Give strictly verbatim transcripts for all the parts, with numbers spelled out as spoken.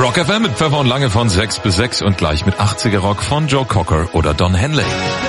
Rock F M mit Pfeffer und Lange von sechs bis sechs und gleich mit achtziger Rock von Joe Cocker oder Don Henley.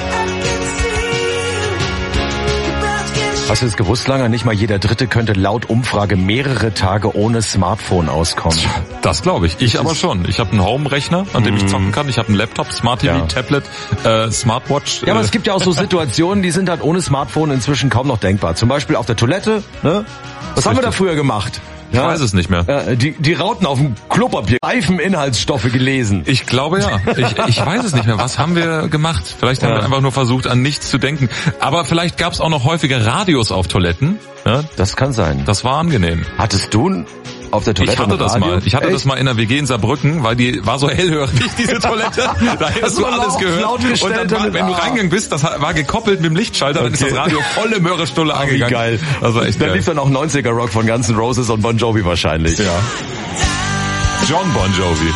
Hast du es gewusst, Lange? Nicht mal jeder Dritte könnte laut Umfrage mehrere Tage ohne Smartphone auskommen. Das glaube ich. Ich aber schon. Ich habe einen Home-Rechner, an dem ich zocken kann. Ich habe einen Laptop, Smart T V, ja. Tablet, äh, Smartwatch. Ja, aber es gibt ja auch so Situationen, die sind halt ohne Smartphone inzwischen kaum noch denkbar. Zum Beispiel auf der Toilette. Ne? Was haben wir da früher gemacht? Ich ja, weiß es nicht mehr. Ja, die, die Rauten auf dem Klopapier. Reifeninhaltsstoffe gelesen. Ich glaube ja. Ich, ich weiß es nicht mehr. Was haben wir gemacht? Vielleicht haben ja. wir einfach nur versucht, an nichts zu denken. Aber vielleicht gab es auch noch häufiger Radios auf Toiletten. Ja? Das kann sein. Das war angenehm. Hattest du auf der Toilette Ich hatte das Radio? mal. Ich hatte Echt? das mal in der W G in Saarbrücken, weil die war so hellhörig, diese Toilette. Da hättest du alles gehört. Und dann war, wenn du reingegangen bist, das war gekoppelt mit dem Lichtschalter, okay. Dann ist das Radio volle Möhrestulle oh, angegangen. Wie geil. Das war echt dann geil. lief dann auch neunziger Rock von Guns N' Roses und Bon Jovi wahrscheinlich. Ja. John Bon Jovi.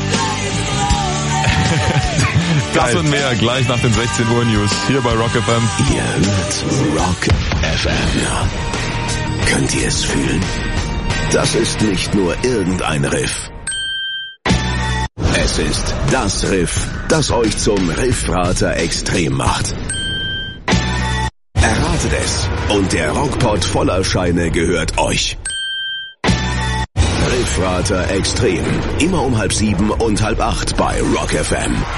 Das und mehr gleich nach den sechzehn Uhr News hier bei Rock F M. Ihr hört Rock F M. Könnt ihr es fühlen? Das ist nicht nur irgendein Riff. Es ist das Riff, das euch zum Riffrater Extrem macht. Erratet es und der Rockpott voller Scheine gehört euch. Riffrater Extrem. Immer um halb sieben und halb acht bei Rock F M.